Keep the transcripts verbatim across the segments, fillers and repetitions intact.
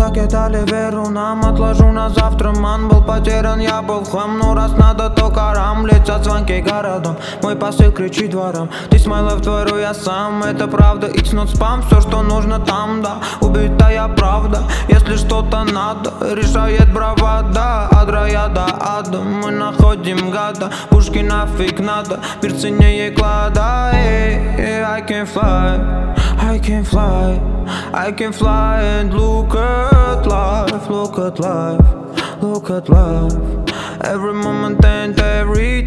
закидали веру нам. Отложу на завтра, ман, был потерян, я был в хлам. Ну раз надо, то карам, летят звонки городом. Мой посыл кричит двором, ты смайлов творю я сам. Это правда, it's not spam, все что нужно там, да. Убитая правда, если что-то надо, решает бравада. От рая до ада мы находим гада. Пушки нафиг надо, мир ценнее клада. I can fly, I can fly, I can fly and look at life, look at life, look at life. Every moment and every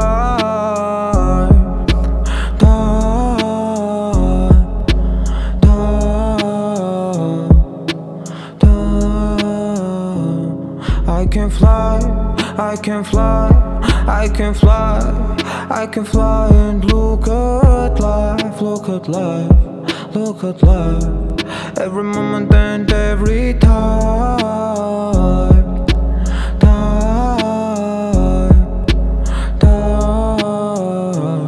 time, time, time, time. I can fly, I can fly, I can fly, I can fly and look at life, look at life, look at life. Every moment and every time, time, time,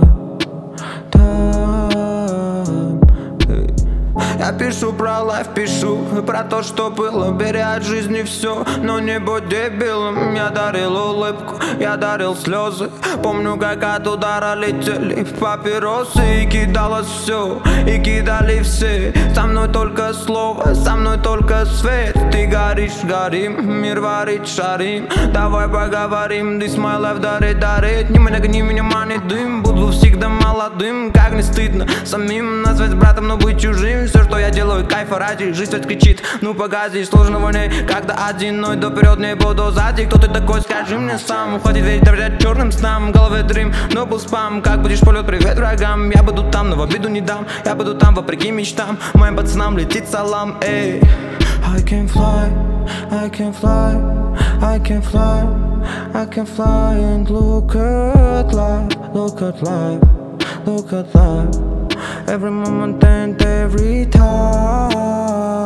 time. Я пишу про лайф, пишу про то, что было. Бери от жизни все, но не будь дебилом. Я дарил улыбку, я дарил слезы. Помню, как от удара летели папиросы. И кидалось все, и кидали все. Со мной только слово, со мной только свет. Ты горишь, горим, мир варит, шарим. Давай поговорим, this my life, дарит, дарит. Не меня, не меня манит дым. Буду всегда молодым, как не стыдно самим назвать братом, но быть чужим. Все, что я делаю, кайфа ради. Жизнь ведь кричит, ну погоди, сложного не. Когда один, но иду вперед, не буду сзади. Кто ты такой, скажи мне сам. Хватит верить, доверять черным снам. В голове дрим, но был спам. Как будешь полет, привет врагам. Я буду там, но в обиду не дам. Я буду там, вопреки мечтам. Моим пацанам летит салам, эй. I can fly, I can fly, I can fly, I can fly and look at life, look at life, look at life. Every moment and every time.